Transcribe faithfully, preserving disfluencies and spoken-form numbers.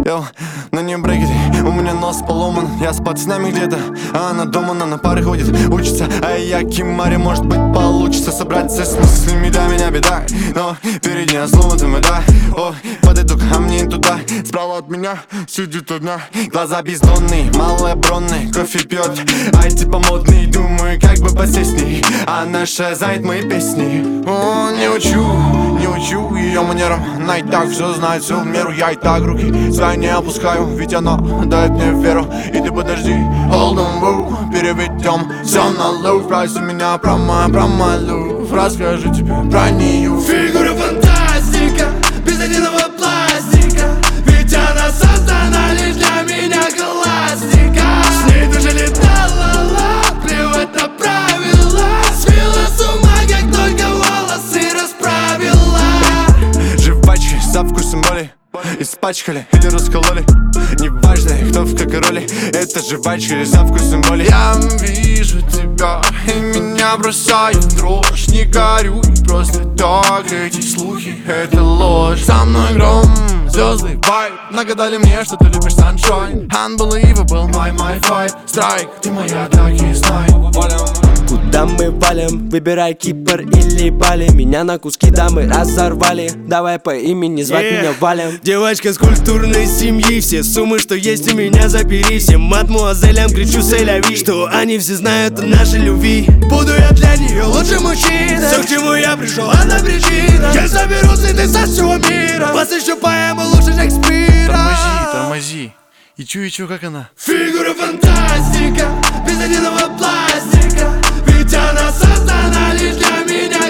Йоу, на ней брекеты, у меня нос поломан. Я с пацанами где-то, а она дома, она на пары ходит, учится. А я Кимари, может быть получится собраться с мыслями, да, меня беда. Но перед ней сломанными, да. О, подойду ко мне туда, справа от меня сидит одна. Глаза бездонные, малобронные, кофе пьет, ай типа модный. Думаю, как бы посесть с ней, она шазает мои песни. О, не учу, не учу ее манерам, она и так все знает, все в меру. Я и так руки свои не опускаю, ведь она дает мне веру. И ты подожди, hold on, bro, переведем все на low. Спроси меня про мой, про мой лув, расскажу тебе про нее. Фигура фантастика, без единого пластика, ведь она создана лишь для меня классика. С ней даже летала, плевать на правила, свела с ума, как только волосы расправила. Жвачки со вкусом боли испачкали или раскололи, неважно, кто в какой роли. Это жвачка или со вкусом боли. Я вижу тебя, и меня бросает дрожь. Не горюй, просто так, эти слухи, это ложь. Со мной гром, звезды, вайб, нагадали мне, что ты любишь sunshine. Unbelievable, my, my fight, strike, ты моя, так и знай. Куда мы валим? Выбирай Кипр или Бали. Меня на куски дамы разорвали. Давай по имени звать yeah. меня Валем. Девочка с культурной семьи, все суммы, что есть у меня забери. Всем мадмуазелям кричу сэляви, что они все знают о нашей любви. Буду я для нее лучший мужчина. Все, к чему я пришел, одна причина. Я соберу цветы со всего мира, посвящу поэму лучше Шекспира. Тормози, тормози. И чу, и чу, как она? Фигура фантастика, без единого пластика, ведь она создана лишь для меня